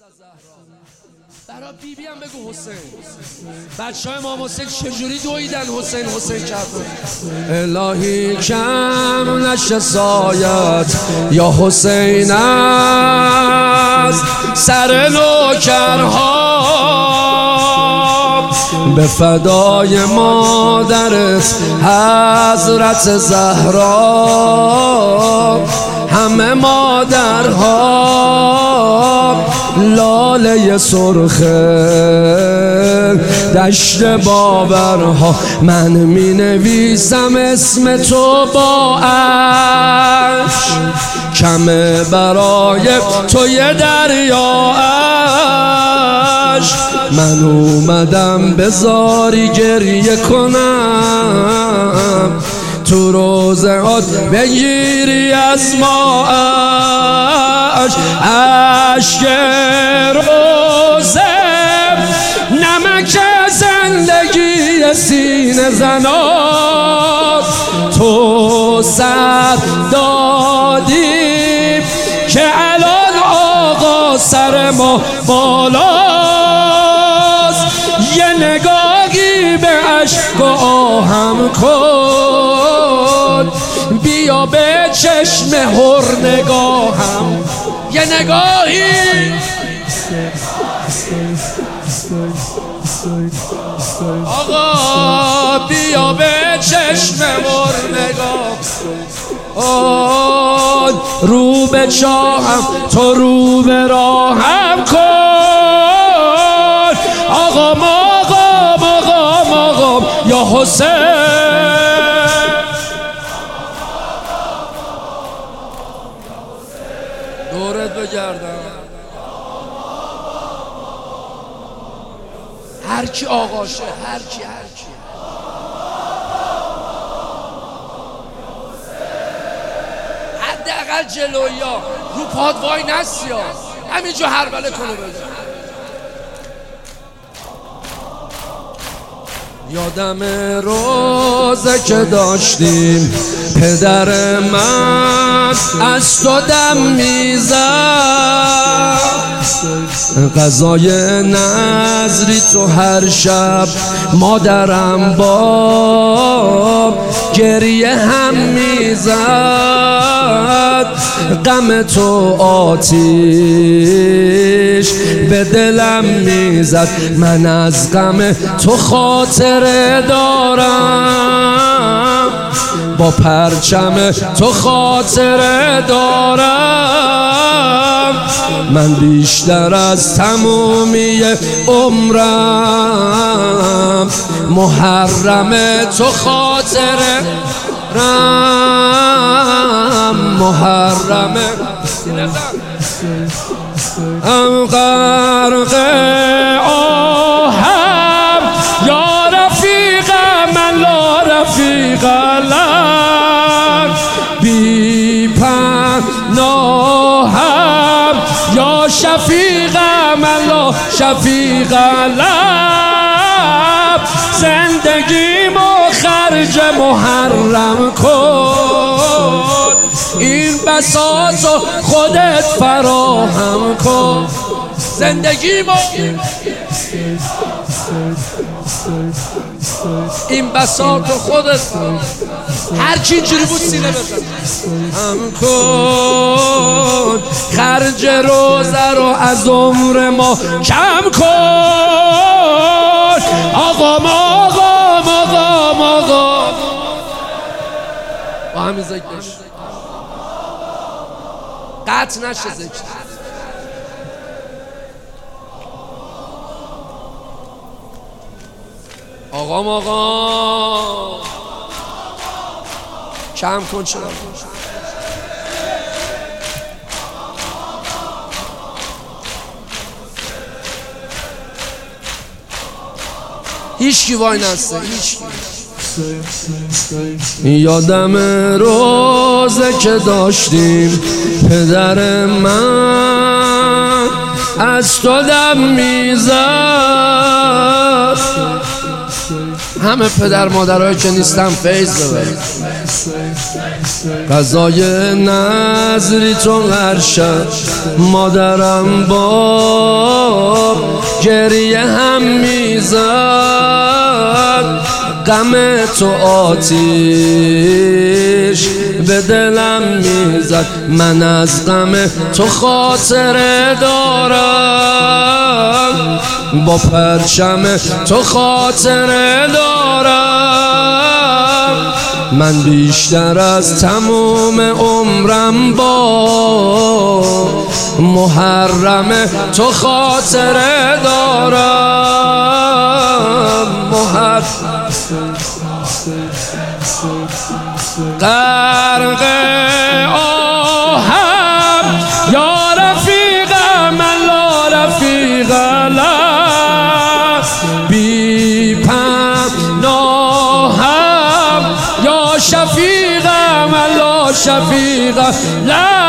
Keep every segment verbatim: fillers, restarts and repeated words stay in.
برا بی بی هم بگو حسین. بچه های امام حسین چجوری دویدن حسین حسین کردن. الهی کم نشه سایت یا حسین از سر نوکرها، به فدای مادرت حضرت زهرا. همه مادرها لاله سرخ دشت باورها، من می نویسم اسم تو با عشق، کمه برای تو یه دریا عشق. من اومدم بذاری گریه کنم، تو روزهات بگیری از ما عشق. عشق روزه نمک زندگی سینه زنات، تو سر دادی که الان آقا سر ما بالاست. یه نگاهی به عشق و آهم کن، بیا به چشم هر نگاهم یه نگاهی. آقا بیا به چشم هر نگاه، رو به چاهم تو رو به راهم کن. آقا ماقام آقا ماقام یا حسین، دورت بگردم هر کی آقاشه، هر کی هر کی حداقل جلویا رو پاد وای نستی ها، همینجا هربله کنو بده. یادم روزه که داشتیم پدر من از تو دم میزد، غذای نظری تو هر شب مادرم با گریه هم میزد. غم تو آتیش به دلم میزد، من از غم تو خاطره دارم، با پرچم تو خاطره دارم. من بیشتر از تمومی عمرم محرم تو خاطره رم، محرم ام غرق آهم یا رفیق من لا رفیق لک، بی پناهم یا شفیق من لا شفیق لک. زندگیمو خرج محرم کن، این بساطو خودت فراهم کن. زندگیمو این بساطو خودت هر کی اینجوری بود سینه بزن هم کن. خرج روزه رو از عمر ما کم کن. آقا ما آقا ما آقا ما آقا با همین ذکر قطع نشه ذکر. آقا آقا کم کن چرا هیچ کی وای نسته هیچ کی. یادم روزه که داشتیم پدر من از تو دم میزد، همه پدر مادرهایی که نیستم فیض ببرید. غذای نظری تو هر شب مادرم با گریه هم میزد، غم تو آتیش به دلم میزد. من از غم تو خاطره دارم، با پرچم تو خاطره دارم. من بیشتر از تموم عمرم با محرم تو خاطره دارم. محرم غرق آهم یا رفیقم، لا رفیق له، بی پناهم یا شفیقم، لا شفیق له.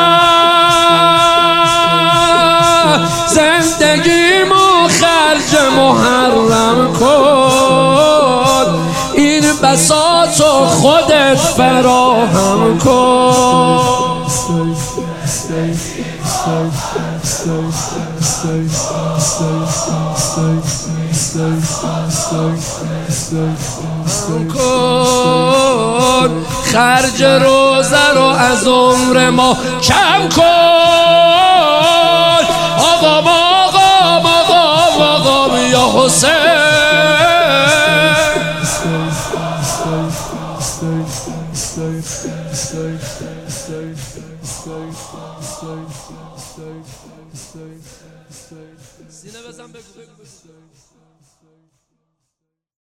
زندگیمو خرج محرم کن، این بساطو خودت فراهم کن. کن خرج روزه رو از عمر ما کم کن. آقام آقام آقام آقام یا حسین. سینه بزن بگو.